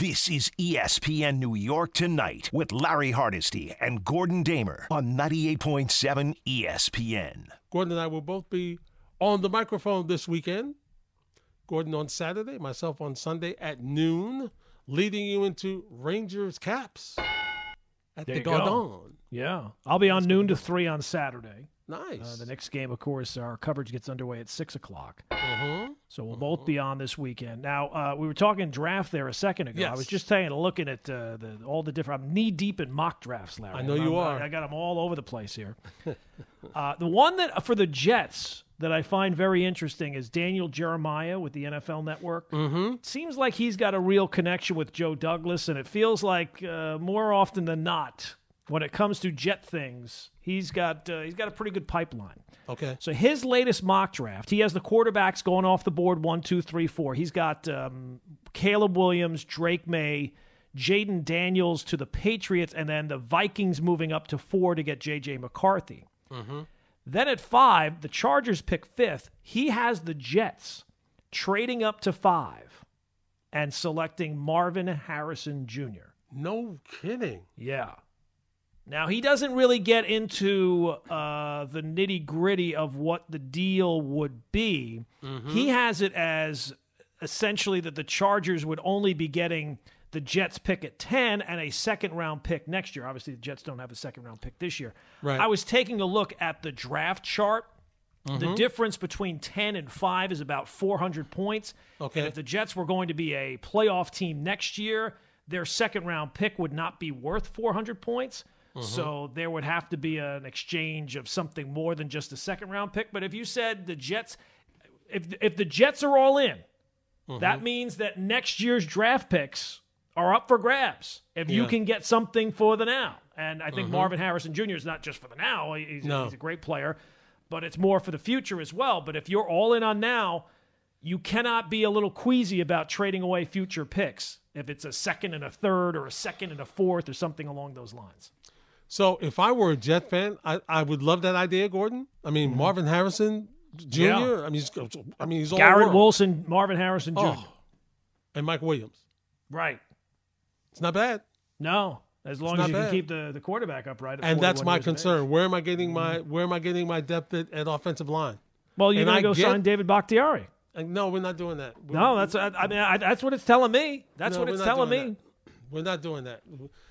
This is ESPN New York Tonight with Larry Hardesty and Gordon Damer on 98.7 ESPN. Gordon and I will both be on the microphone this weekend. Gordon on Saturday, myself on Sunday at noon, leading you into Rangers Caps at the Garden. Yeah. I'll be on noon to 3 on Saturday. Nice. The next game, of course, our coverage gets underway at 6 o'clock. Mm-hmm. So we'll both be on this weekend. Now, we were talking draft there a second ago. Yes. I was just looking at all the different – I'm knee-deep in mock drafts, Larry. I know you are. I got them all over the place here. The one that for the Jets that I find very interesting is Daniel Jeremiah with the NFL Network. Mm-hmm. Seems like he's got a real connection with Joe Douglas, and it feels like more often than not, when it comes to Jet things, he's got a pretty good pipeline. Okay. So his latest mock draft, he has the quarterbacks going off the board 1, 2, 3, 4. He's got Caleb Williams, Drake May, Jaden Daniels to the Patriots, and then the Vikings moving up to 4 to get J.J. McCarthy. Mm-hmm. Then at 5, the Chargers pick 5th. He has the Jets trading up to 5 and selecting Marvin Harrison Jr. No kidding. Yeah. Now, he doesn't really get into the nitty-gritty of what the deal would be. Mm-hmm. He has it as essentially that the Chargers would only be getting the Jets pick at 10 and a second-round pick next year. Obviously, the Jets don't have a second-round pick this year. Right. I was taking a look at the draft chart. Mm-hmm. The difference between 10 and 5 is about 400 points. Okay. And if the Jets were going to be a playoff team next year, their second-round pick would not be worth 400 points. Mm-hmm. So there would have to be an exchange of something more than just a second-round pick. But if you said the Jets, if the Jets are all in, that means that next year's draft picks are up for grabs if you can get something for the now. And I think Marvin Harrison Jr. is not just for the now. He's a great player, but it's more for the future as well. But if you're all in on now, you cannot be a little queasy about trading away future picks if it's a second and a third or a second and a fourth or something along those lines. So if I were a Jet fan, I would love that idea, Gordon. I mean, Marvin Harrison Jr., Yeah. I mean, he's all Garrett world. Wilson, Marvin Harrison Jr. Oh. And Mike Williams. Right. It's not bad. No, as long It's as you not can bad. keep the quarterback upright. At And that's 41 my years of concern. age. Where am I getting my depth at offensive line? Well, you're And going I to go get- sign David Bakhtiari. No, we're not doing that. No, that's that's what it's telling me. That's No, what we're it's not telling doing me. that. We're not doing that.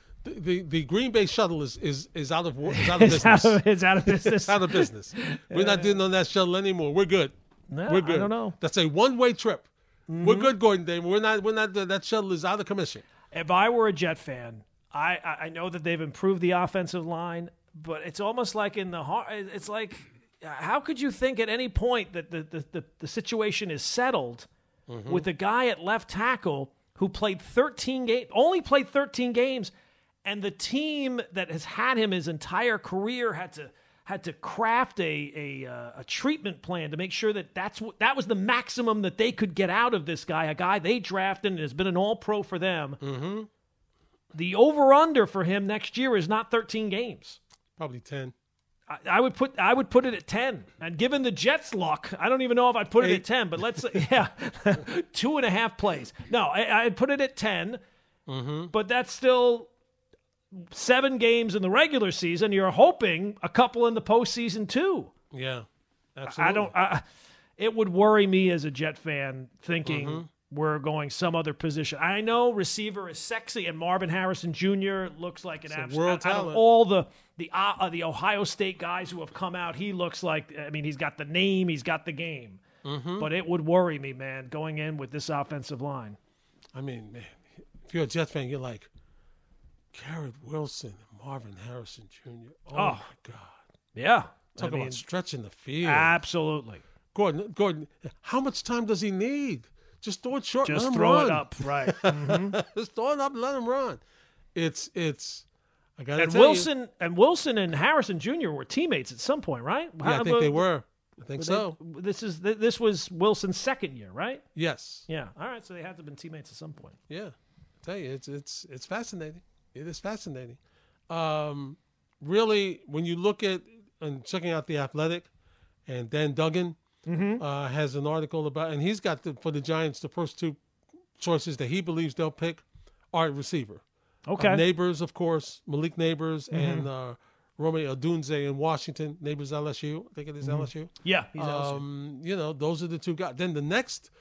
The Green Bay shuttle is out of It's business. it's out of business. It's out of business. We're not dealing on that shuttle anymore. We're good. No, We're good. I don't know. That's a one-way trip. We're good, Gordon Damer. We're not. That shuttle is out of commission. If I were a Jet fan, I know that they've improved the offensive line, but it's almost like in the heart. It's like, how could you think at any point that the situation is settled with a guy at left tackle who played 13 games, only played 13 games, and the team that has had him his entire career had to craft a treatment plan to make sure that that was the maximum that they could get out of this guy, a guy they drafted and has been an all-pro for them. Mm-hmm. The over-under for him next year is not 13 games. Probably 10. I would put it at 10. And given the Jets' luck, I don't even know if I'd put it at 10, but let's 2.5 plays. No, I'd put it at 10, but that's still 7 games in the regular season. You're hoping a couple in the postseason too. Yeah, absolutely. It would worry me as a Jet fan thinking we're going some other position. I know receiver is sexy, and Marvin Harrison Jr. looks like an absolute world out talent. of all the Ohio State guys who have come out, he looks like, I mean, he's got the name, he's got the game. But it would worry me, man, going in with this offensive line. I mean, man, if you're a Jets fan, you're like, Garrett Wilson and Marvin Harrison Jr. Oh, my God. Yeah. Talk about stretching the field. Absolutely. Gordon, how much time does he need? Just throw it short. Just let him throw run. it up, right. Just throw it up and let him run. It's I got to And tell Wilson and Harrison Jr. were teammates at some point, right? Yeah, I think they were. I think so. This was Wilson's second year, right? Yes. Yeah. All right. So they had to have been teammates at some point. Yeah. I tell you, it's fascinating. It is fascinating. Really, when you look at and checking out The Athletic, and Dan Duggan has an article about, and he's got for the Giants the first 2 choices that he believes they'll pick All right, receiver. Okay. Neighbors, of course, Malik Neighbors and Rome Odunze in Washington. Neighbors LSU. I think it is LSU. Yeah, he's LSU. You know, those are the two guys. Then the next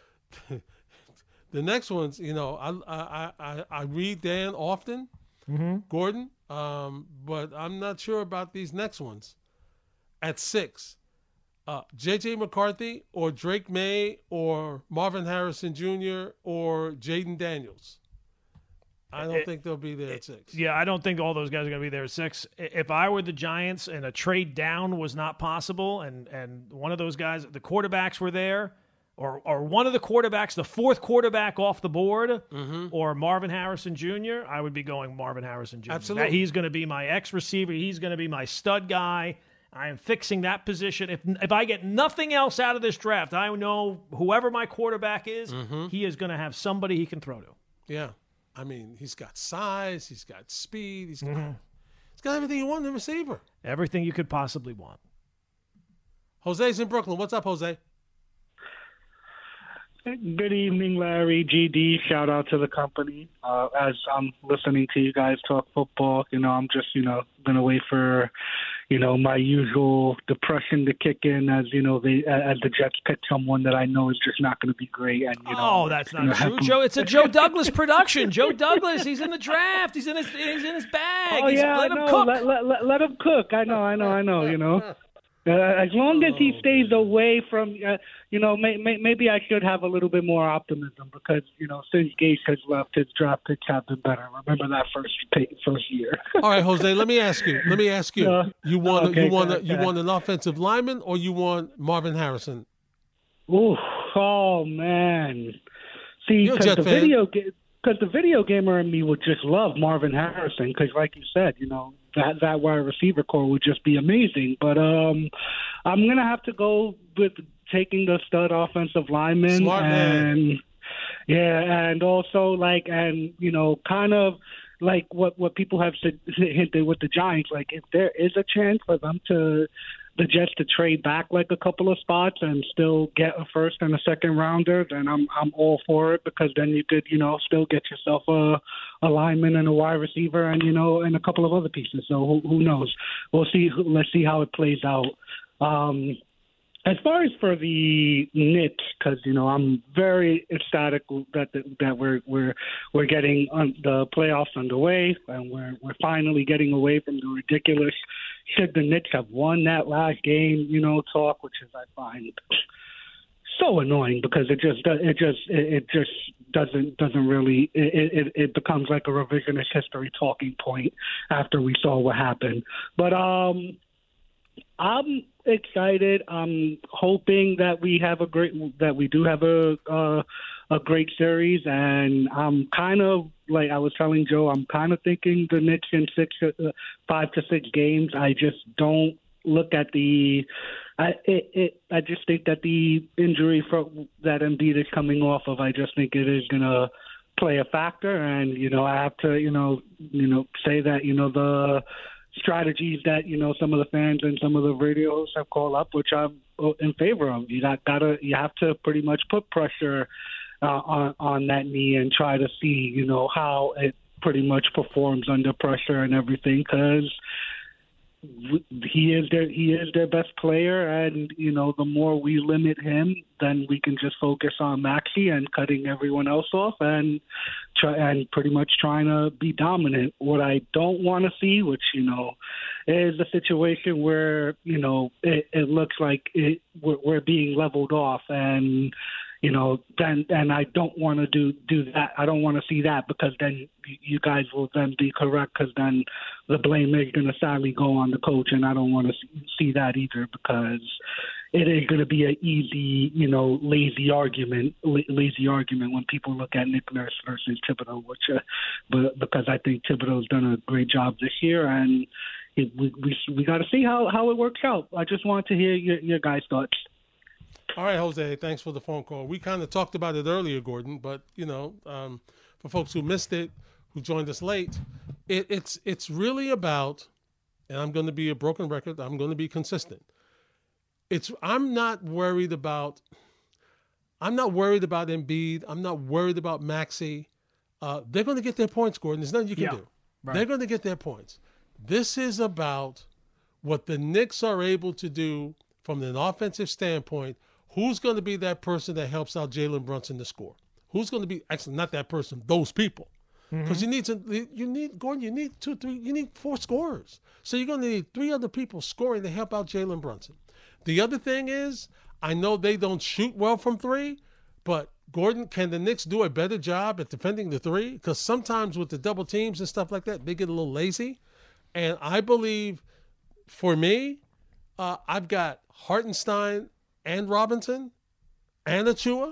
ones, you know, I read Dan often, Gordon, but I'm not sure about these next ones. At 6, J.J. McCarthy or Drake May or Marvin Harrison Jr. or Jaden Daniels. I don't think they'll be there at 6. Yeah, I don't think all those guys are going to be there at 6. If I were the Giants and a trade down was not possible and one of those guys, the quarterbacks were there, or one of the quarterbacks, the fourth quarterback off the board, or Marvin Harrison Jr., I would be going Marvin Harrison Jr. Absolutely. He's going to be my ex-receiver. He's going to be my stud guy. I am fixing that position. If I get nothing else out of this draft, I know whoever my quarterback is, he is going to have somebody he can throw to. Yeah. I mean, he's got size, he's got speed, he's got everything you want in a receiver. Everything you could possibly want. Jose's in Brooklyn. What's up, Jose? Good evening, Larry, GD. Shout out to the company. As I'm listening to you guys talk football, you know, I'm just, you know, going to wait for, you know, my usual depression to kick in as, you know, as the Jets pick someone that I know is just not going to be great. And, you know, that's not true, Joe. It's a Joe Douglas production. Joe Douglas, he's in the draft. He's in his bag. Let him cook. Let him cook. I know, you know. As long as he stays away from, you know, maybe I should have a little bit more optimism because, you know, since Gase has left, his draft picks have been better. Remember that first year. All right, Jose. Let me ask you. You want an offensive lineman or you want Marvin Harrison? Ooh, oh man. See, because the video gamer in me would just love Marvin Harrison because, like you said, you know, that wide receiver core would just be amazing. But I'm gonna have to go with taking the stud offensive lineman. Smart man. And also you know, kind of like what people have hinted with the Giants. Like, if there is a chance for the Jets to trade back like a couple of spots and still get a first and a second rounder, then I'm all for it because then you could, you know, still get yourself a lineman and a wide receiver and, you know, and a couple of other pieces. So who knows? We'll see. Let's see how it plays out. As far as for the Knicks, because, you know, I'm very ecstatic that we're getting the playoffs underway and we're finally getting away from the ridiculous should the Knicks have won that last game, you know, talk, which is I find so annoying because it just doesn't really it becomes like a revisionist history talking point after we saw what happened. But I'm excited. I'm hoping that we do have a great series, and I'm kind of like I was telling Joe, I'm kind of thinking the Knicks in 5 to 6 games. I just don't look at I just think that the injury that Embiid is coming off of, I just think it is gonna play a factor, and you know I have to you know say that you know the strategies that you know some of the fans and some of the radio hosts have called up, which I'm in favor of. You have to pretty much put pressure on that knee and try to see you know how it pretty much performs under pressure and everything because he is their best player, and you know the more we limit him, then we can just focus on Maxey and cutting everyone else off and pretty much trying to be dominant. What I don't want to see, which you know, is a situation where you know it looks like we're being leveled off and. You know, and I don't want to do that. I don't want to see that because then you guys will then be correct because then the blame is going to sadly go on the coach, and I don't want to see that either because it is going to be an easy, you know, lazy argument when people look at Nick Nurse versus Thibodeau, but because I think Thibodeau's done a great job this year, and we got to see how it works out. I just want to hear your guys' thoughts. All right, Jose, thanks for the phone call. We kind of talked about it earlier, Gordon, but, you know, for folks who missed it, who joined us late, it's really about, and I'm going to be a broken record, I'm going to be consistent. I'm not worried about Embiid. I'm not worried about Maxey. they're going to get their points, Gordon. There's nothing you can do. Right. They're going to get their points. This is about what the Knicks are able to do from an offensive standpoint. Who's going to be that person that helps out Jalen Brunson to score? Who's going to be actually not that person? Those people. Because you need 2, 3, you need 4 scorers. So you're going to need 3 other people scoring to help out Jalen Brunson. The other thing is, I know they don't shoot well from 3, but Gordon, can the Knicks do a better job at defending the 3? Because sometimes with the double teams and stuff like that, they get a little lazy. And I believe, for me, I've got Hartenstein and Robinson and Achua.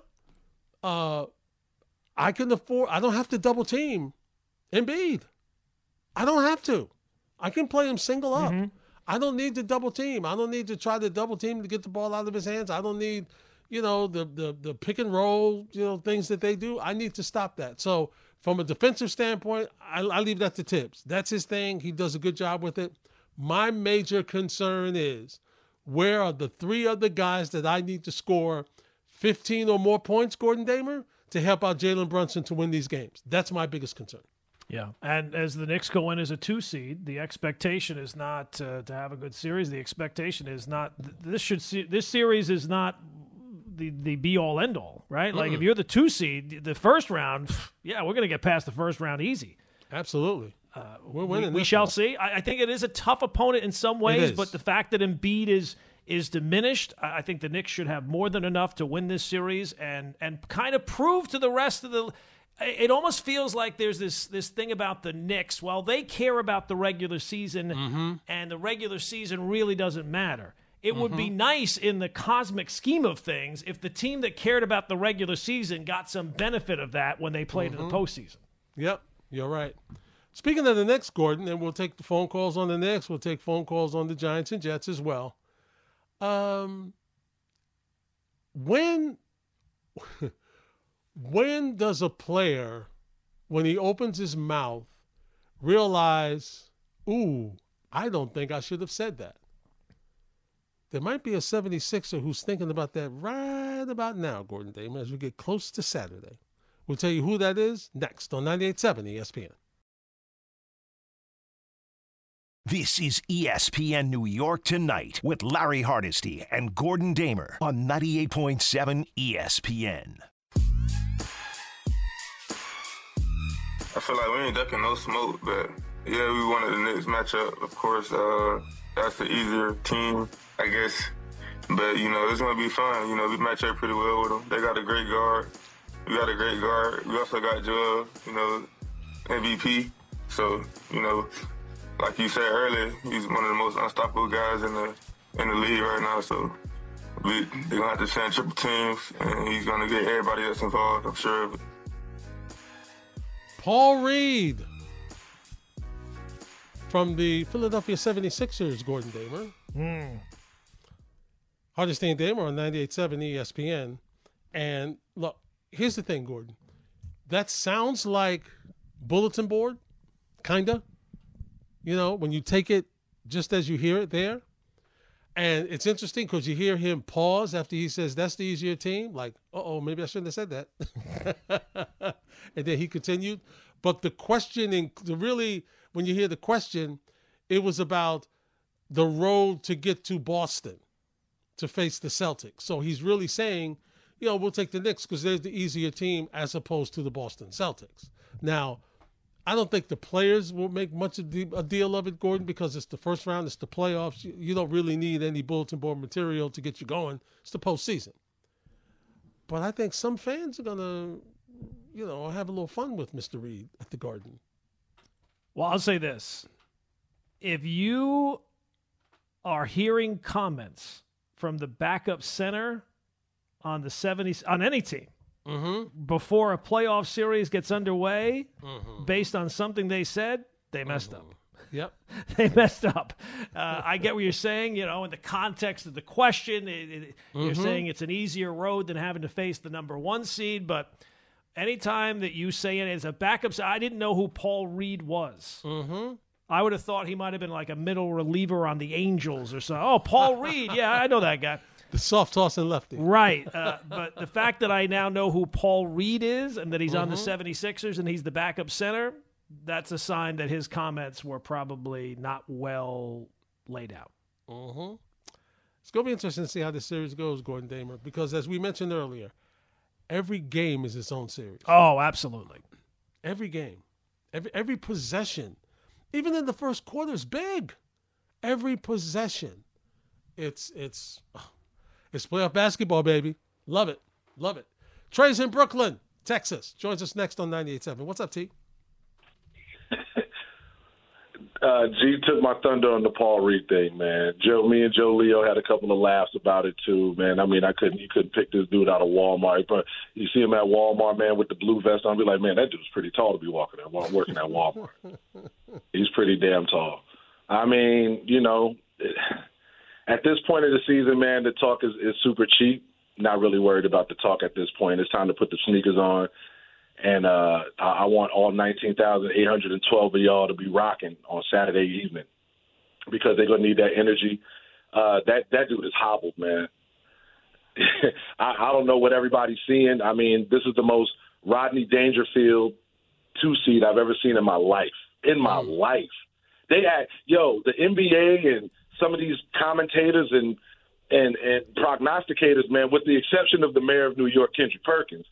I don't have to double team Embiid. I don't have to. I can play him single up. I don't need to double team. I don't need to try to double team to get the ball out of his hands. I don't need, the pick and roll, things that they do. I need to stop that. So from a defensive standpoint, I leave that to Tibbs. That's his thing. He does a good job with it. My major concern is, where are the 3 other guys that I need to score 15 or more points, Gordon Damer, to help out Jalen Brunson to win these games? That's my biggest concern. Yeah, and as the Knicks go in as a 2 seed, the expectation is not to have a good series. The expectation is not this series is not the be all end all, right? Like if you're the 2 seed, the first round, we're going to get past the first round easy. Absolutely. We're winning. We shall see. I think it is a tough opponent in some ways, but the fact that Embiid is diminished, I think the Knicks should have more than enough to win this series and kind of prove to the rest of the. It almost feels like there's this thing about the Knicks. Well, they care about the regular season, and the regular season really doesn't matter. It would be nice in the cosmic scheme of things if the team that cared about the regular season got some benefit of that when they played in the postseason. Yep, you're right. Speaking of the Knicks, Gordon, and we'll take the phone calls on the Knicks. We'll take phone calls on the Giants and Jets as well. When does a player, when he opens his mouth, realize, ooh, I don't think I should have said that? There might be a 76er who's thinking about that right about now, Gordon Damer, as we get close to Saturday. We'll tell you who that is next on 98.7 ESPN. This is ESPN New York Tonight with Larry Hardesty and Gordon Damer on 98.7 ESPN. I feel like we ain't ducking no smoke, but yeah, we wanted the Knicks matchup. Of course, that's the easier team, I guess. But, it's going to be fun. We match up pretty well with them. They got a great guard. We got a great guard. We also got Joel, MVP. So, like you said earlier, he's one of the most unstoppable guys in the league right now. So they're going to have to send triple teams, and he's going to get everybody else involved, I'm sure of it. Paul Reed from the Philadelphia 76ers, Gordon Damer. Hardesty and Damer on 98.7 ESPN. And look, here's the thing, Gordon. That sounds like bulletin board, kind of. When you take it just as you hear it there. And it's interesting because you hear him pause after he says, that's the easier team. Like, maybe I shouldn't have said that. And then he continued. But the questioning, really, when you hear the question, it was about the road to get to Boston to face the Celtics. So he's really saying, we'll take the Knicks because they're the easier team as opposed to the Boston Celtics. Now, I don't think the players will make much of a deal of it, Gordon, because it's the first round, it's the playoffs. You don't really need any bulletin board material to get you going. It's the postseason. But I think some fans are going to, have a little fun with Mr. Reed at the Garden. Well, I'll say this. If you are hearing comments from the backup center on the 70s, on any team, before a playoff series gets underway, based on something they said, they messed up. Yep. They messed up. I get what you're saying, in the context of the question. You're saying it's an easier road than having to face the number 1 seed, but anytime that you say it as a backup, I didn't know who Paul Reed was. I would have thought he might have been like a middle reliever on the Angels or something. Oh, Paul Reed. Yeah, I know that guy. The soft tossing lefty. Right. But the fact that I now know who Paul Reed is and that he's on the 76ers and he's the backup center, that's a sign that his comments were probably not well laid out. It's going to be interesting to see how this series goes, Gordon Damer, because as we mentioned earlier, every game is its own series. Oh, absolutely. Every game. Every possession. Even in the first quarter is big. Every possession. It's playoff basketball, baby. Love it. Love it. Trey's in Brooklyn, Texas. Joins us next on 98.7. What's up, T? G took my thunder on the Paul Reed thing, man. Me and Joe Leo had a couple of laughs about it too, man. I mean, you couldn't pick this dude out of Walmart, but you see him at Walmart, man, with the blue vest on. Be like, man, that dude's pretty tall to be working at Walmart. He's pretty damn tall. I mean, at this point of the season, man, the talk is super cheap. Not really worried about the talk at this point. It's time to put the sneakers on. And I want all 19,812 of y'all to be rocking on Saturday evening because they're going to need that energy. That dude is hobbled, man. I don't know what everybody's seeing. I mean, this is the most Rodney Dangerfield 2-seed I've ever seen in my life. They had, the NBA and some of these commentators and prognosticators, man, with the exception of the mayor of New York, Kendrick Perkins,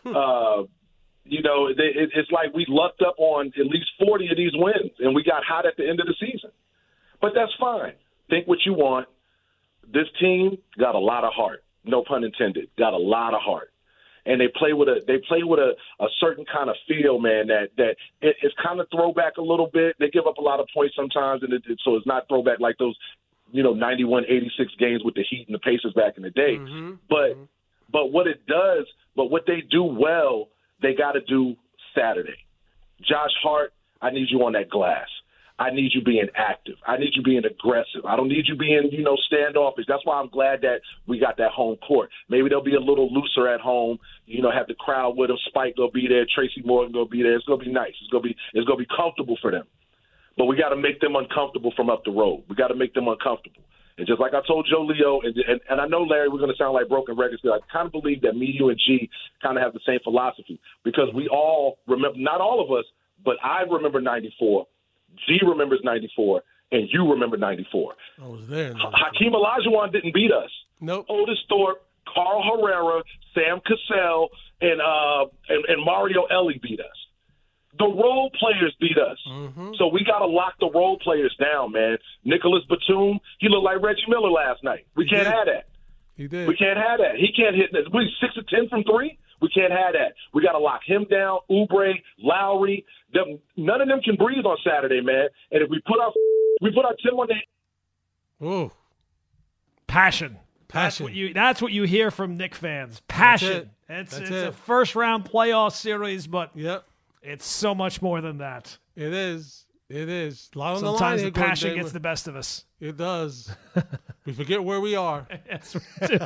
it's like we lucked up on at least 40 of these wins, and we got hot at the end of the season. But that's fine. Think what you want. This team got a lot of heart. No pun intended. Got a lot of heart. And they play with a certain kind of feel, man, that it's kind of throwback a little bit. They give up a lot of points sometimes, and so it's not throwback like those, 91-86 games with the Heat and the Pacers back in the day. But what they do well, they got to do Saturday. Josh Hart, I need you on that glass. I need you being active. I need you being aggressive. I don't need you being, standoffish. That's why I'm glad that we got that home court. Maybe they'll be a little looser at home, have the crowd with them. Spike go be there. Tracy Morgan go be there. It's going to be nice. It's going to be comfortable for them. But we got to make them uncomfortable from up the road. We got to make them uncomfortable. And just like I told Joe Leo, and I know, Larry, we're going to sound like broken records, but I kind of believe that me, you, and G kind of have the same philosophy because we all remember, not all of us, but I remember 94, G remembers 94, and you remember 94. I was there. Hakeem Olajuwon didn't beat us. Nope. Otis Thorpe, Carl Herrera, Sam Cassell, and Mario Elie beat us. The role players beat us. So we got to lock the role players down, man. Nicholas Batum, he looked like Reggie Miller last night. We can't have that. He did. We can't have that. He can't hit – we 6 of 10 from 3? We can't have that. We got to lock him down, Oubre, Lowry. None of them can breathe on Saturday, man. And if we put our Tim on the – Ooh. Passion. That's what you hear from Knick fans. Passion. It's a first-round playoff series, but it's so much more than that. It is. A lot on the line Sometimes here, the passion Gordon gets the best of us. It does. We forget where we are. Yes, we do.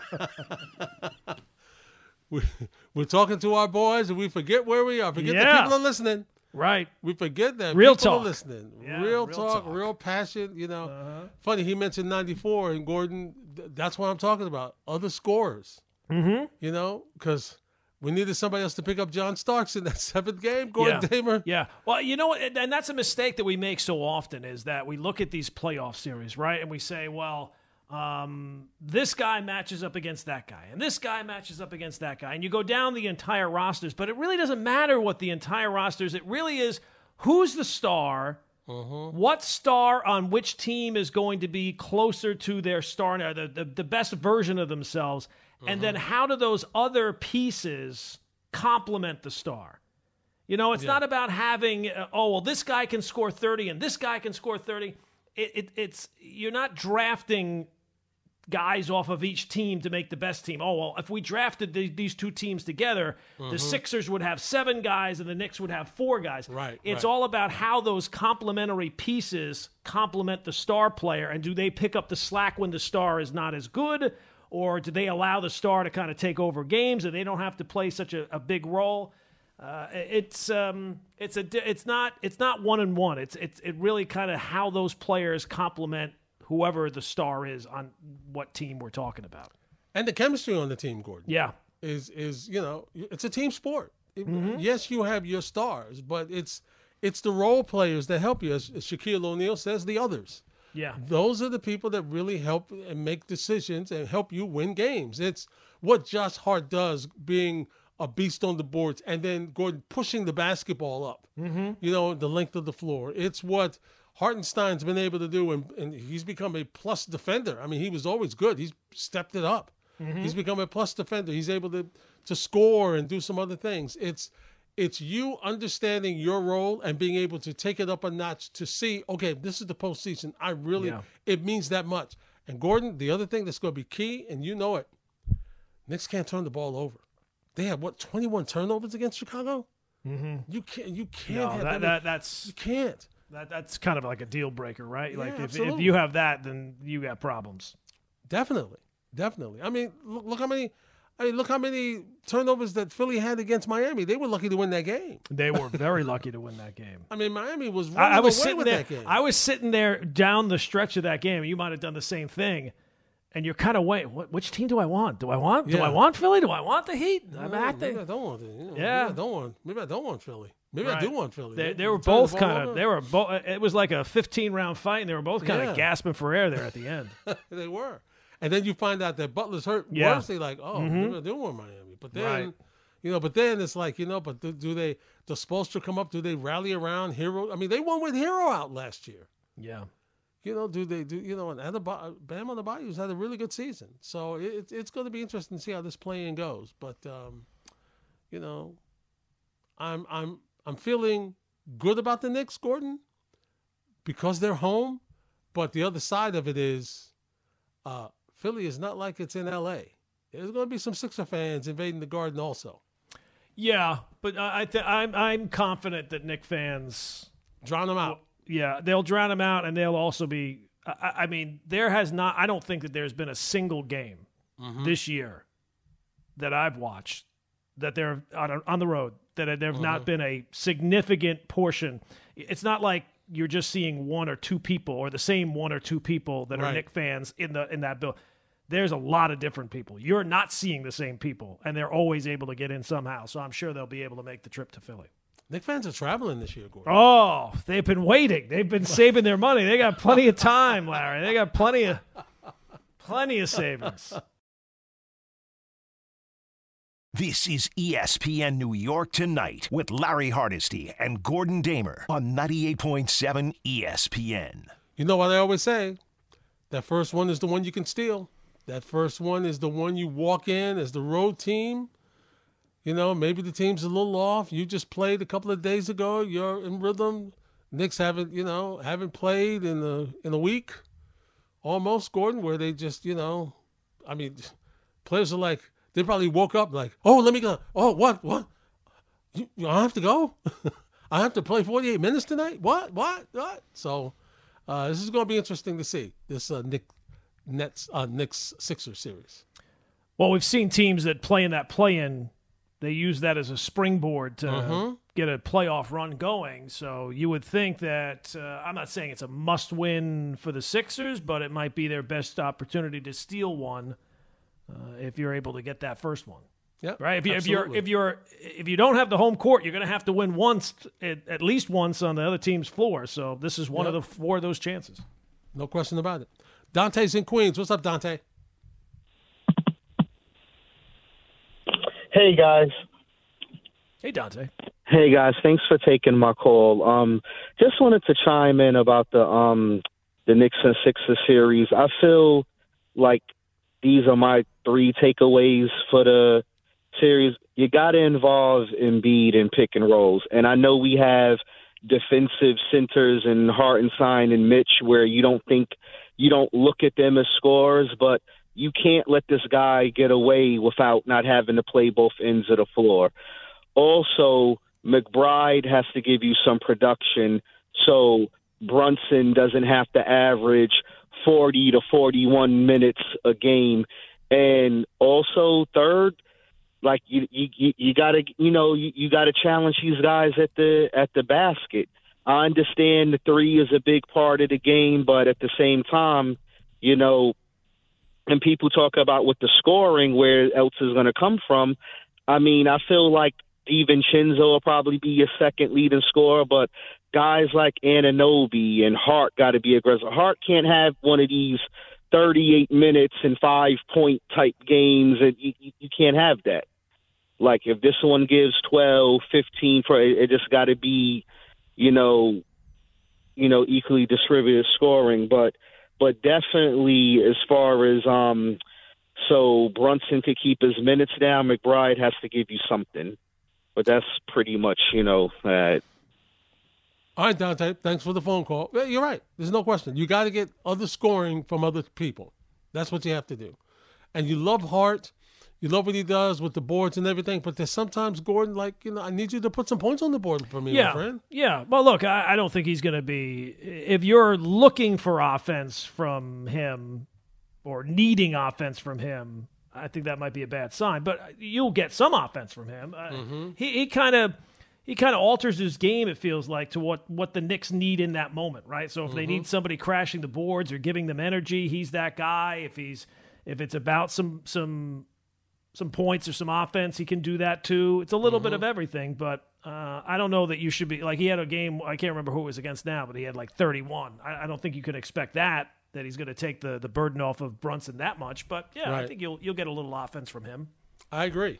We're talking to our boys, and we forget where we are. Forget that people are listening. Right. We forget that real people talk. Are listening. Yeah, real talk, real passion. Funny, he mentioned 94, and Gordon, that's what I'm talking about. Other scorers. Because we needed somebody else to pick up John Starks in that 7th game, Gordon Damer. Yeah. Well, you know what? And that's a mistake that we make so often is that we look at these playoff series, right? And we say, well, this guy matches up against that guy, and this guy matches up against that guy. And you go down the entire rosters, but it really doesn't matter what the entire rosters. It really is who's the star, what star on which team is going to be closer to their star, the best version of themselves. And then how do those other pieces complement the star? It's not about having, this guy can score 30 and this guy can score 30. It's you're not drafting guys off of each team to make the best team. If we drafted these two teams together, the Sixers would have 7 guys and the Knicks would have 4 guys. Right. It's all about how those complementary pieces complement the star player, and do they pick up the slack when the star is not as good? Or do they allow the star to kind of take over games and they don't have to play such a big role? It's not 1-on-1. It really kind of how those players complement whoever the star is on what team we're talking about. And the chemistry on the team, Gordon. Yeah. Is it's a team sport. Yes, you have your stars, but it's the role players that help you, as Shaquille O'Neal says, the others. Yeah. Those are the people that really help and make decisions and help you win games. It's what Josh Hart does, being a beast on the boards, and then Gordon pushing the basketball up, the length of the floor. It's what Hartenstein's been able to do, and he's become a plus defender. I mean, he was always good. He's stepped it up. He's become a plus defender. He's able to score and do some other things. It's you understanding your role and being able to take it up a notch to see, okay, this is the postseason. It means that much. And Gordon, the other thing that's going to be key, and you know it, Knicks can't turn the ball over. They have 21 turnovers against Chicago? You can't have that. You can't. That's kind of like a deal breaker, right? Yeah, like if absolutely. you have that, then you got problems. Definitely. I mean, look how many turnovers that Philly had against Miami. They were lucky to win that game. They were very lucky to win that game. I mean, Miami was running away with that game. I was sitting there down the stretch of that game. You might have done the same thing. And you're kind of waiting. Which team do I want? Do I want Philly? Do I want the Heat? Maybe I don't want it. Maybe I don't want Philly. Maybe I do want Philly. They were both kind of. It was like a 15-round fight, and they were both kind of gasping for air there at the end. They were. And then you find out that Butler's hurt worse. They're like, maybe I do want Miami. But then, but then it's like, but does Spoelstra come up? Do they rally around Hero? I mean, they won with Hero out last year. Yeah. And Bam on the Bayou's had a really good season. So it's going to be interesting to see how this play-in goes. But, I'm feeling good about the Knicks, Gordon, because they're home. But the other side of it is Philly is not like it's in L.A. There's going to be some Sixer fans invading the Garden also. Yeah, but I'm confident that Knicks fans drown them out. Yeah, they'll drown them out, and they'll also be. I mean, I don't think that there's been a single game this year that I've watched that they're on the road that there have not been a significant portion. It's not like you're just seeing one or two people or the same one or two people that are Knicks fans in that bill. There's a lot of different people. You're not seeing the same people, and they're always able to get in somehow. So I'm sure they'll be able to make the trip to Philly. Knicks fans are traveling this year, Gordon. Oh, they've been waiting. They've been saving their money. They got plenty of time, Larry. They got plenty of savings. This is ESPN New York Tonight with Larry Hardesty and Gordon Damer on 98.7 ESPN. You know what I always say? That first one is the one you can steal. That first one is the one you walk in as the road team. Maybe the team's a little off. You just played a couple of days ago. You're in rhythm. Knicks haven't played in a week, almost, Gordon, where they just, players are like, they probably woke up like, oh, let me go. Oh, what? I have to go? I have to play 48 minutes tonight? What? So this is going to be interesting to see, this Knicks Sixers series. Well, we've seen teams that play in that play-in. They use that as a springboard to get a playoff run going. So you would think that I'm not saying it's a must-win for the Sixers, but it might be their best opportunity to steal one if you're able to get that first one. Yeah, right. If you don't have the home court, you're going to have to win once, at least once, on the other team's floor. So this is one of the 4 of those chances. No question about it. Dante's in Queens. What's up, Dante? Hey, guys. Hey, Dante. Hey, guys. Thanks for taking my call. Just wanted to chime in about the Knicks and Sixers series. I feel like these are my 3 takeaways for the series. You got to involve Embiid in pick and rolls. And I know we have defensive centers in Hartenstein and Mitch where you don't look at them as scorers, but you can't let this guy get away without not having to play both ends of the floor. Also, McBride has to give you some production so Brunson doesn't have to average 40 to 41 minutes a game. And also, third, you gotta challenge these guys at the basket. I understand the three is a big part of the game, but at the same time, you know, and people talk about with the scoring, where else is going to come from. I mean, I feel like DiVincenzo will probably be your second leading scorer, but guys like Anunoby and Hart got to be aggressive. Hart can't have one of these 38 minutes and 5-point type games, and you can't have that. Like, if this one gives 12, 15, it just got to be, you know, equally distributed scoring. But definitely as far as so Brunson could keep his minutes down, McBride has to give you something. But that's pretty much, you know, that. All right, Dante, thanks for the phone call. Yeah, you're right. There's no question. You got to get other scoring from other people. That's what you have to do. And you love Hart. You love what he does with the boards and everything. But there's sometimes, Gordon, like, you know, I need you to put some points on the board for me, my friend. Yeah. Well, look, I don't think he's going to be – if you're looking for offense from him or needing offense from him, I think that might be a bad sign. But you'll get some offense from him. He kind of alters his game, it feels like, to what the Knicks need in that moment, right? So if they need somebody crashing the boards or giving them energy, he's that guy. If it's about some points or some offense, he can do that too. It's a little bit of everything, but I don't know that you should be – like, he had a game – I can't remember who it was against now, but he had like 31. I don't think you could expect that he's going to take the burden off of Brunson that much. But, yeah, right. I think you'll get a little offense from him. I agree.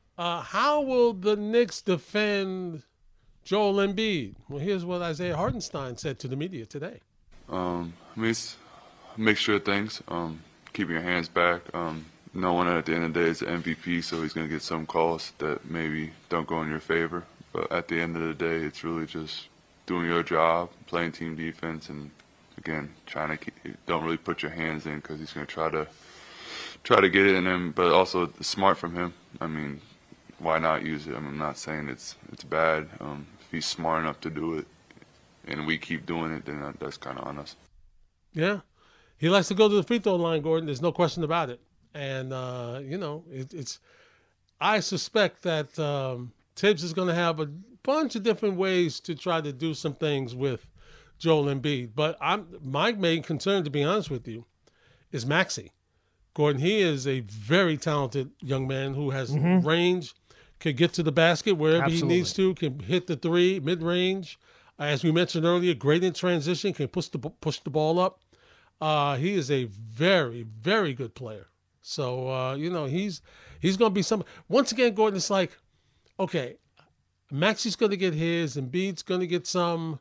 How will the Knicks defend Joel Embiid? Well, here's what Isaiah Hartenstein said to the media today. I mean, it's a mixture of things. Keeping your hands back. No one at the end of the day is the MVP, so he's going to get some calls that maybe don't go in your favor. But at the end of the day, it's really just doing your job, playing team defense, and again, trying to don't really put your hands in because he's going to try to get it in him. But also smart from him. I mean, why not use it? I'm not saying it's bad. If he's smart enough to do it, and we keep doing it, then that's kind of on us. Yeah, he likes to go to the free throw line, Gordon. There's no question about it. And you know, it's. I suspect that Tibbs is going to have a bunch of different ways to try to do some things with Joel Embiid. But my main concern, to be honest with you, is Maxey. Gordon, he is a very talented young man who has range, can get to the basket wherever he needs to, can hit the three, mid-range. As we mentioned earlier, great in transition, can push the ball up. He is a very, very good player. So, you know, he's going to be some. Once again, Gordon, it's like, okay, Maxey's going to get his, Embiid's going to get some.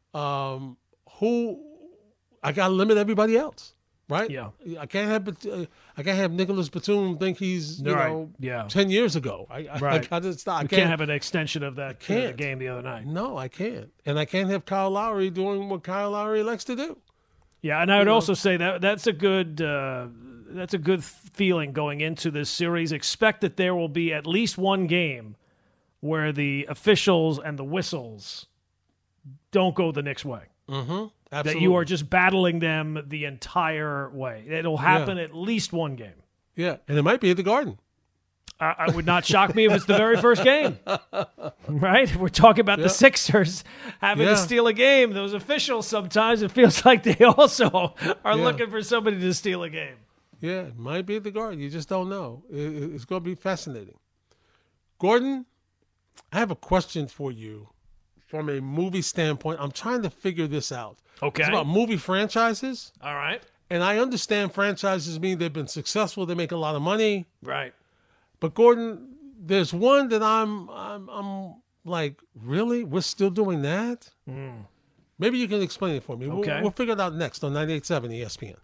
Who I got to limit everybody else, right? Yeah, I can't have Nicholas Batum think he's 10 years ago. I got to stop. You can't have an extension of that game the other night. No, I can't, and I can't have Kyle Lowry doing what Kyle Lowry likes to do. Yeah, and I would also say that's a good. That's a good feeling going into this series. Expect that there will be at least one game where the officials and the whistles don't go the Knicks' way. Mm-hmm. Absolutely. That you are just battling them the entire way. It'll happen at least one game. Yeah, and it might be at the Garden. I would not shock me if it's the very first game. Right? If we're talking about the Sixers having to steal a game, those officials sometimes, it feels like they also are looking for somebody to steal a game. Yeah, it might be at the Garden. You just don't know. It's going to be fascinating. Gordon, I have a question for you from a movie standpoint. I'm trying to figure this out. Okay. It's about movie franchises. All right. And I understand franchises mean they've been successful. They make a lot of money. Right. But, Gordon, there's one that I'm like, really? We're still doing that? Maybe you can explain it for me. Okay. We'll figure it out next on 98.7 ESPN.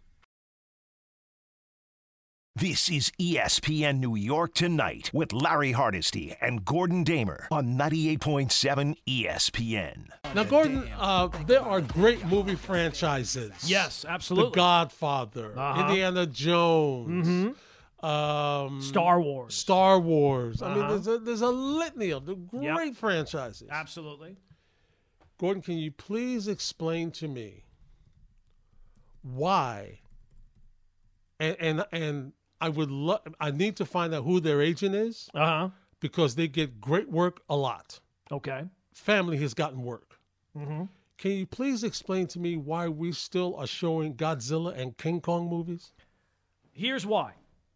This is ESPN New York Tonight with Larry Hardesty and Gordon Damer on 98.7 ESPN. Now, Gordon, there are great movie franchises. Yes, absolutely. The Godfather, Indiana Jones, Star Wars. Star Wars. I mean, there's a litany of the great franchises. Absolutely. Gordon, can you please explain to me why? And I need to find out who their agent is. Because they get great work a lot. Okay. Family has gotten work. Can you please explain to me why we still are showing Godzilla and King Kong movies? Here's why.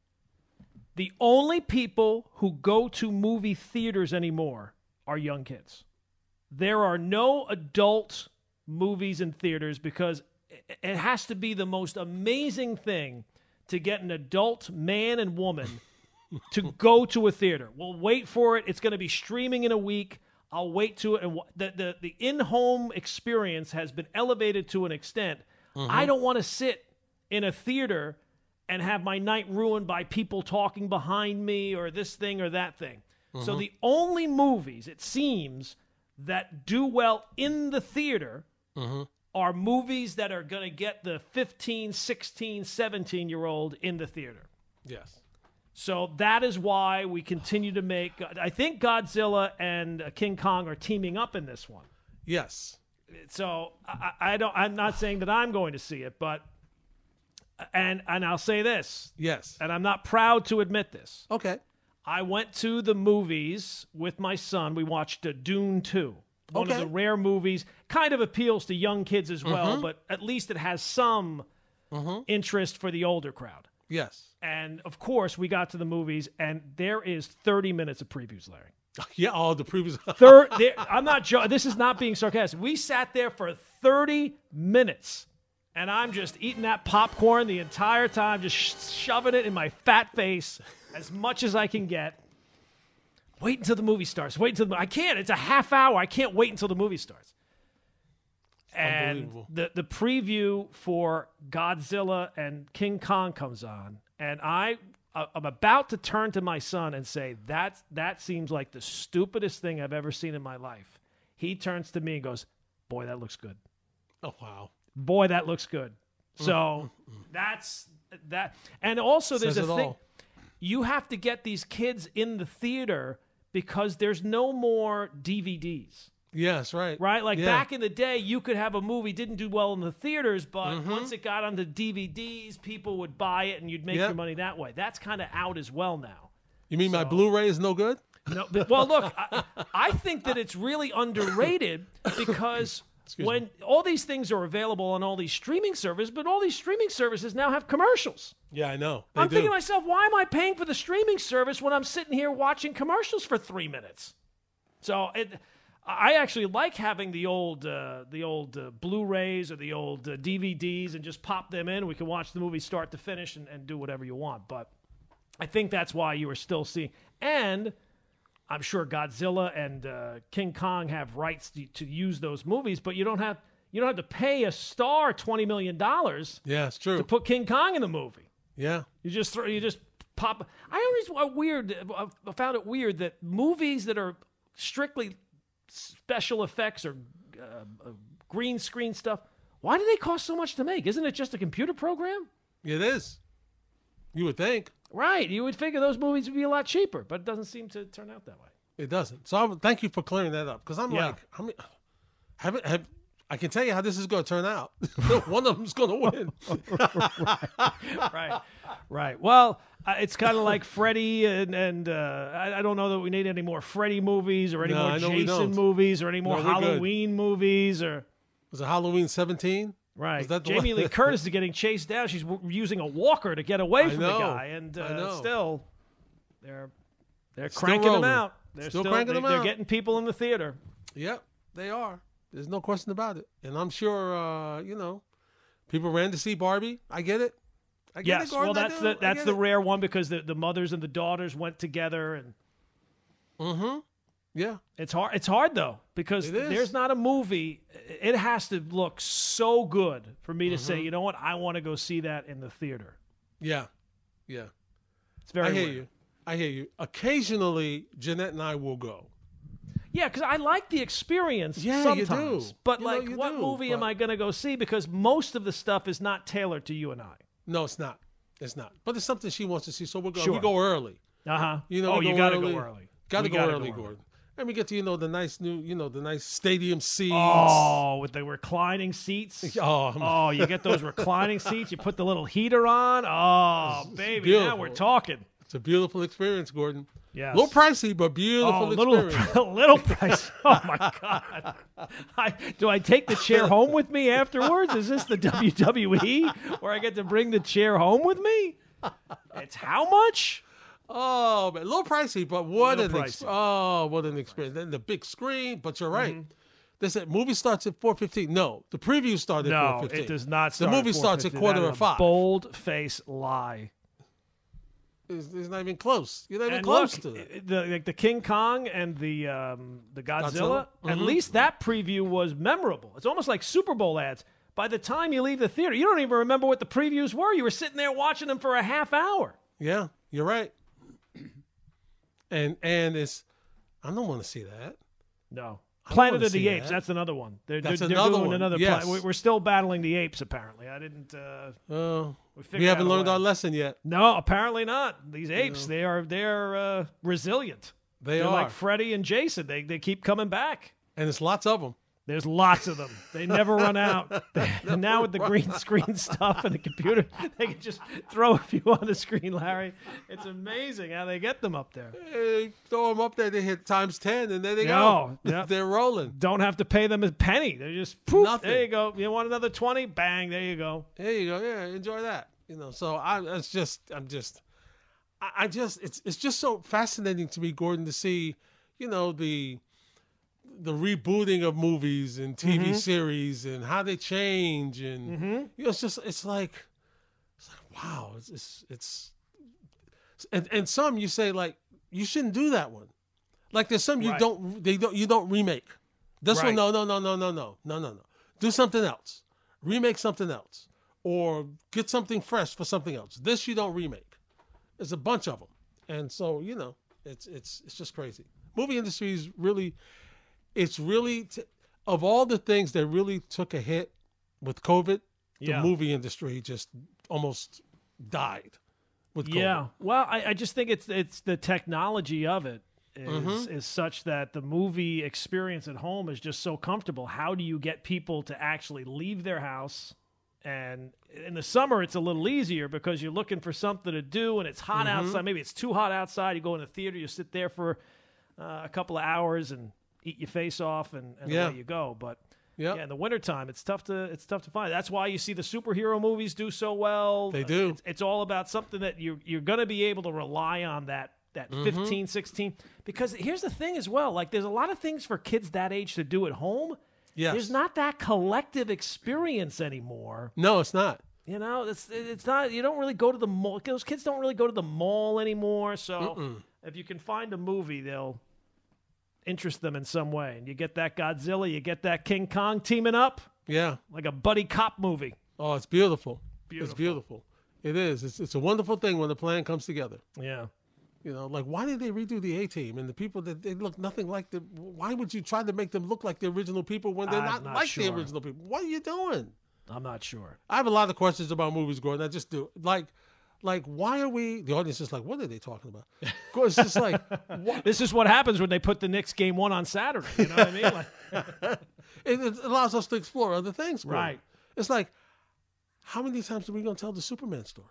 The only people who go to movie theaters anymore are young kids. There are no adult movies in theaters because it has to be the most amazing thing to get an adult man and woman to go to a theater. We'll wait for it. It's going to be streaming in a week. I'll wait to it. And the in-home experience has been elevated to an extent. I don't want to sit in a theater and have my night ruined by people talking behind me or this thing or that thing. So the only movies, it seems, that do well in the theater are movies that are going to get the 15, 16, 17-year-old in the theater. Yes. So that is why we continue to make. I think Godzilla and King Kong are teaming up in this one. Yes. So I don't. I'm not saying that I'm going to see it, but and I'll say this. Yes. And I'm not proud to admit this. Okay. I went to the movies with my son. We watched Dune 2. One of the rare movies. Kind of appeals to young kids as well, but at least it has some interest for the older crowd. Yes. And, of course, we got to the movies, and there is 30 minutes of previews, Larry. Yeah, all the previews. I'm not joking. This is not being sarcastic. We sat there for 30 minutes, and I'm just eating that popcorn the entire time, just shoving it in my fat face as much as I can get. Wait until the movie starts. I can't. It's a half hour. I can't wait until the movie starts. And the preview for Godzilla and King Kong comes on, and I'm about to turn to my son and say, that seems like the stupidest thing I've ever seen in my life. He turns to me and goes, boy, that looks good. Oh, wow. Boy, that looks good. So that's that. And also there's a thing. You have to get these kids in the theater because there's no more DVDs. Yes, right. Right? Like back in the day, you could have a movie, didn't do well in the theaters, but once it got onto DVDs, people would buy it and you'd make your money that way. That's kind of out as well now. You mean my Blu-ray is no good? No. Well, look, I think that it's really underrated because when all these things are available on all these streaming services, but all these streaming services now have commercials. Yeah, I know. I'm thinking to myself, why am I paying for the streaming service when I'm sitting here watching commercials for 3 minutes? So I actually like having the old Blu-rays or the old DVDs and just pop them in. We can watch the movie start to finish and do whatever you want. But I think that's why you are still seeing. And I'm sure Godzilla and King Kong have rights to use those movies, but you don't have to pay a star $20 million. Yeah, it's true. To put King Kong in the movie. Yeah. You just pop. I found it weird that movies that are strictly special effects or green screen stuff, why do they cost so much to make? Isn't it just a computer program? It is. You would think. Right. You would figure those movies would be a lot cheaper, but it doesn't seem to turn out that way. It doesn't. So thank you for clearing that up because I'm like, I can tell you how this is going to turn out. One of them's going to win. Right. Well, it's kind of like Freddy, and I don't know that we need any more Freddy movies or any more Jason movies or any more Halloween movies. Or was it Halloween 17? Right. Jamie Lee Curtis is getting chased down. She's using a walker to get away from the guy, and still they're cranking them out. They're still cranking them out. They're getting people in the theater. Yep, they are. There's no question about it. And I'm sure, people ran to see Barbie. I get it. Yes, well, that's the rare one because the mothers and the daughters went together. And yeah. It's hard, though, because there's not a movie. It has to look so good for me to say, you know what, I want to go see that in the theater. Yeah. Yeah. It's very I hear you. Occasionally, Jeanette and I will go. Yeah, because I like the experience sometimes. You do. But what movie am I going to go see? Because most of the stuff is not tailored to you and I. No, it's not. It's not. But it's something she wants to see, so we'll go. Sure. We go early. You got to go early. Got to go early, Gordon. And we get to, the nice the nice stadium seats. Oh, with the reclining seats. Oh, you get those reclining seats. You put the little heater on. Oh, baby, now we're talking. It's a beautiful experience, Gordon. Yes. A little pricey, but beautiful experience. Little price. Oh, my God. Do I take the chair home with me afterwards? Is this the WWE where I get to bring the chair home with me? It's how much? Oh, man, a little pricey, but what an pricey. what an experience. Then the big screen, but you're right. They said movie starts at 4:15. No, the preview started at 4:15. No, it does not start The movie at starts at 4:15. quarter That of is a 5. Bold-faced lie. It's not even close. You're not even And close look, to it. the King Kong and the Godzilla, at Mhm. least that preview was memorable. It's almost like Super Bowl ads. By the time you leave the theater, you don't even remember what the previews were. You were sitting there watching them for a half hour. Yeah, you're right. And it's, I don't want to see that. No. I Planet wanna of the see Apes, that. that's another one. They're That's doing another one, another yes. We're still battling the apes, apparently. I didn't... We haven't learned our our lesson yet. No, apparently not. These apes, they're resilient. They're like Freddy and Jason. They keep coming back. And it's lots of them. There's lots of them. They never run out. And now with the green screen stuff and the computer, they can just throw a few on the screen, Larry. It's amazing how they get them up there. Hey, throw them up there, they hit times 10, and there they go. Yep. They're rolling. Don't have to pay them a penny. They're just, poof, Nothing. there you go. You want another 20? Bang, there you go. There you go. Yeah, enjoy that. So it's just so fascinating to me, Gordon, to see, the rebooting of movies and TV series and how they change, and it's like wow, it's and some you say like you shouldn't do that one, like there's some you don't remake. This one, no. Do something else, remake something else, or get something fresh for something else. This you don't remake. There's a bunch of them, and so it's just crazy. Movie industry is really. It's really, of all the things that really took a hit with COVID, the movie industry just almost died with COVID. Yeah. Well, I just think it's the technology of it is such that the movie experience at home is just so comfortable. How do you get people to actually leave their house? And in the summer, it's a little easier because you're looking for something to do and it's hot outside. Maybe it's too hot outside. You go in the theater, you sit there for a couple of hours and eat your face off and away you go. But in the wintertime, it's tough to find. That's why you see the superhero movies do so well. They do. It's all about something that you're going to be able to rely on that 15, 16. Because here's the thing as well. Like there's a lot of things for kids that age to do at home. Yes. There's not that collective experience anymore. No, it's not. It's not. You don't really go to the mall. Those kids don't really go to the mall anymore. So if you can find a movie, they'll interest them in some way. And you get that Godzilla, you get that King Kong teaming up. Yeah. Like a buddy cop movie. Oh, it's beautiful. It's beautiful. It is. It's a wonderful thing when the plan comes together. Yeah. Like why did they redo the A-Team and the people that they look nothing like why would you try to make them look like the original people when they're not like the original people? What are you doing? I'm not sure. I have a lot of questions about movies, Gordon. I just do. Like why are we? The audience is like, what are they talking about? It's just like, what? This is what happens when they put the Knicks game 1 on Saturday. You know what I mean? It allows us to explore other things, Gordon. Right? It's like, how many times are we going to tell the Superman story?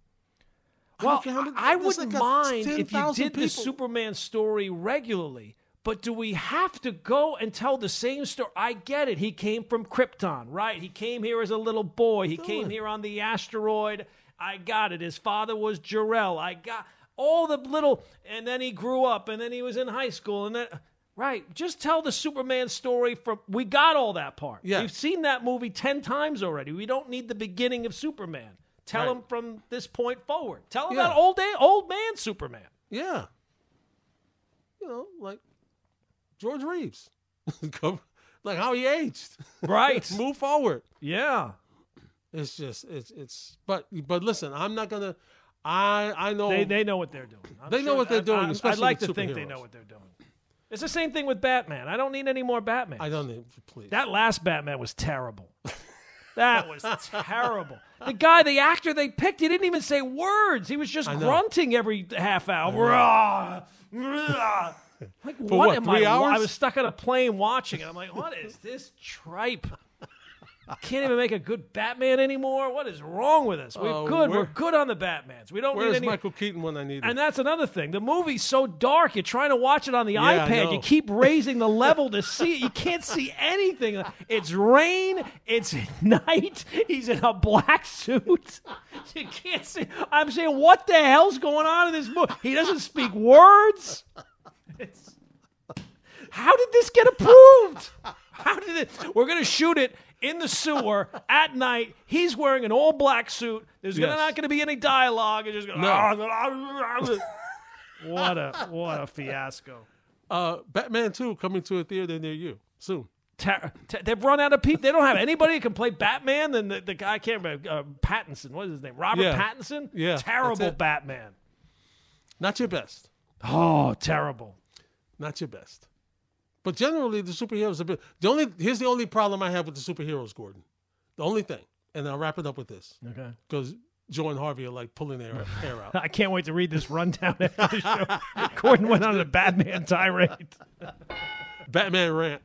Well, I wouldn't mind if you did the Superman story regularly. But do we have to go and tell the same story? I get it. He came from Krypton, right? He came here as a little boy. He came here on the asteroid. I got it. His father was Jor-El. I got all the little, and then he grew up, and then he was in high school, and then, right. Just tell the Superman story we got all that part. Yeah. We've seen that movie 10 times already. We don't need the beginning of Superman. Tell him from this point forward. Tell him about old man Superman. Yeah. Like George Reeves. Like how he aged. Right. Move forward. Yeah. It's just but listen, I'm not gonna I know they know what they're doing. They know what they're doing, especially I'd like with to think they superheroes. know what they're doing. It's the same thing with Batman. I don't need any more Batman. I don't need please. That last Batman was terrible. That was terrible. The actor they picked, he didn't even say words. He was just grunting every half hour. Like, what am 3 hours? I was stuck on a plane watching it. I'm like, what is this tripe? Can't even make a good Batman anymore. What is wrong with us? We're good on the Batmans. We don't need Where's any. Michael Keaton when I need him? And that's another thing. The movie's so dark. You're trying to watch it on the iPad. You keep raising the level to see it. You can't see anything. It's rain. It's night. He's in a black suit. You can't see. I'm saying, what the hell's going on in this movie? He doesn't speak words. How did this get approved? How did it? We're going to shoot it in the sewer at night. He's wearing an all-black suit. There's not going to be any dialogue. It's just going What a fiasco. Batman 2 coming to a theater near you soon. They've run out of people. They don't have anybody who can play Batman. Then the guy, I can't remember, Pattinson. What is his name? Robert Pattinson? Yeah. Terrible Batman. Not your best. Oh, terrible. Not your best. But generally, the superheroes are a bit. Here's the only problem I have with the superheroes, Gordon. The only thing, and I'll wrap it up with this. Okay. Because Joe and Harvey are like pulling their hair out. I can't wait to read this rundown after the show. Gordon went on a Batman tirade. Batman rant.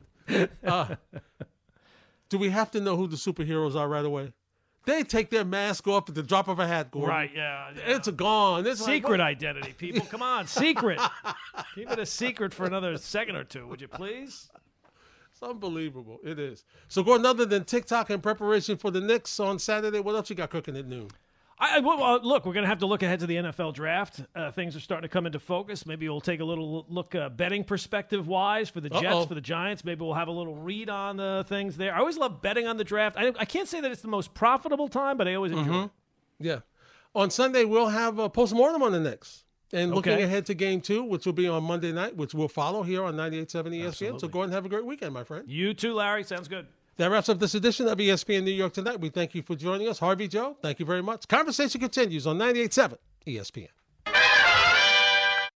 Do we have to know who the superheroes are right away? They take their mask off at the drop of a hat, Gordon. Right, yeah. It's gone. It's secret identity, people. Come on, secret. Keep it a secret for another second or two, would you please? It's unbelievable. It is. So, Gordon, other than TikTok in preparation for the Knicks on Saturday, what else you got cooking at noon? Look, we're going to have to look ahead to the NFL draft. Things are starting to come into focus. Maybe we'll take a little look betting perspective-wise for the Jets, for the Giants. Maybe we'll have a little read on things there. I always love betting on the draft. I can't say that it's the most profitable time, but I always enjoy it. Yeah. On Sunday, we'll have a postmortem on the Knicks. And looking ahead to Game 2, which will be on Monday night, which we'll follow here on 98.7 ESPN. Absolutely. So go ahead and have a great weekend, my friend. You too, Larry. Sounds good. That wraps up this edition of ESPN New York Tonight. We thank you for joining us. Harvey, Joe, thank you very much. Conversation continues on 98.7 ESPN.